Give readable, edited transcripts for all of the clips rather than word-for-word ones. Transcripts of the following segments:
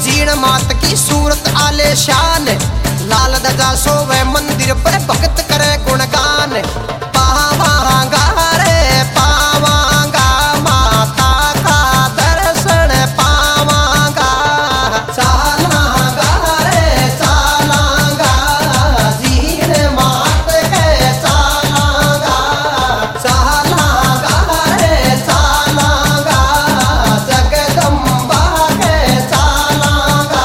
जीण मात की सूरत आले शान, लाल ध्वजा सोवे मंदिर पर भक्त करे गुणगान। पावांगा रे पावांगा माता का दर्शन पावांगा, चालांगा रे चालांगा जीण मात के चालांगा, चालांगा रे चालांगा जगदम्बा के चालांगा।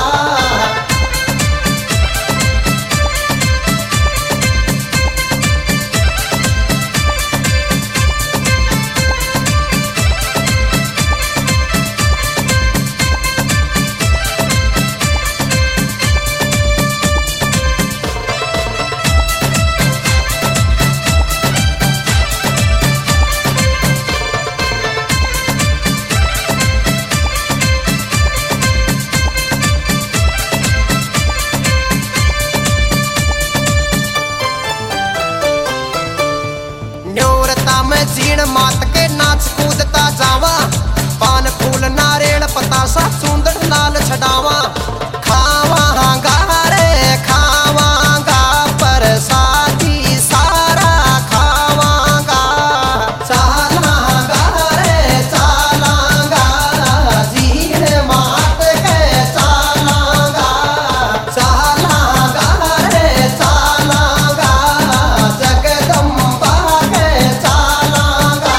जीण मात के नाच कूदता जावा, पान फूल नारियल पतासा सुंदर लाल छडावा। खावांगा रे खावांगा प्रसादी सारा खावांगा, चालांगा रे चालांगा जीण मात के चालांगा, चालांगा रे चालांगा जगदम्बा के चालांगा।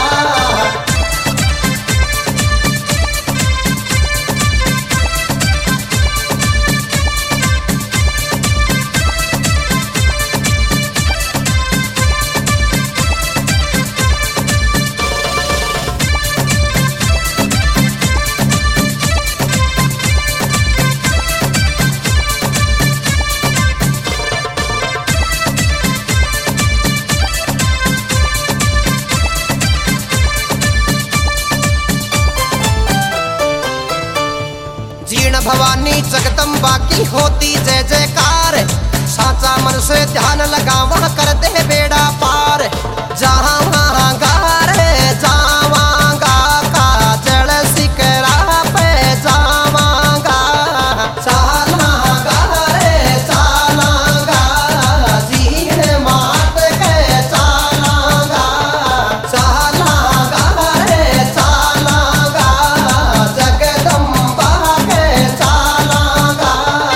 जीण भवानी जगदम्बा की होती जय जयकार, साचा मन से ध्यान लगावा कर दे बेड़ा पार। जावांगा रे जावांगा काजल शिकरा पे जावांगा, चालांगा रे चालांगा जीण मात के चालांगा, चालांगा रे चालांगा जगदम्बा के चालांगा।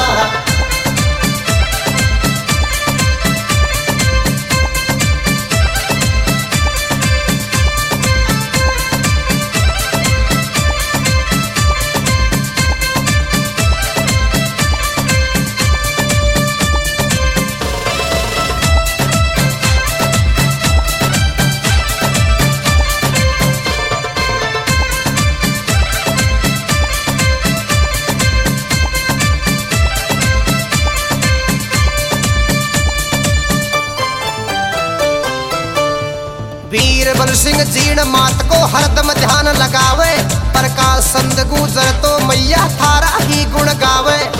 बीरबल सिंह जीण मात को हरदम ध्यान लगावे, प्रकाश संत गुजर तो मैया थारा ही गुण गावे।